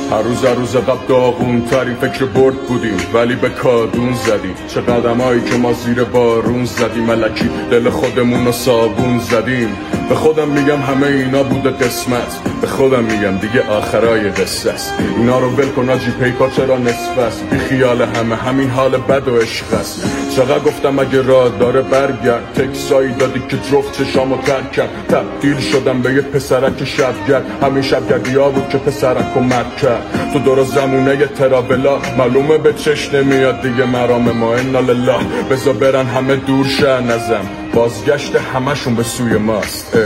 هر روز قبل داغون ترین فکر برد بودیم ولی به کادون زدیم. چه قدمایی که ما زیر بارون زدیم، ملکی دل خودمون رو صابون زدیم. به خودم میگم همه اینا بوده قسمت، به خودم میگم دیگه آخرای قصه است. اینا رو ول کن آجی، پیکا چرا نصف است؟ بی خیال همین حال بد و عشق است. چقدر گفتم اگه راه داره برگرد، تکسایی دادی که جفت چشامو ترک کرد. تبدیل شدم به یه پسرک شبگرد، همین شبگردی ها بود که پسرک و مرد کرد. تو دور زمونه یه ترابلا، معلومه به چش نمیاد دیگه مرام ما. انا لله، بذار برن همه دور شن ازم، بازگشت همشون به سوی ماست.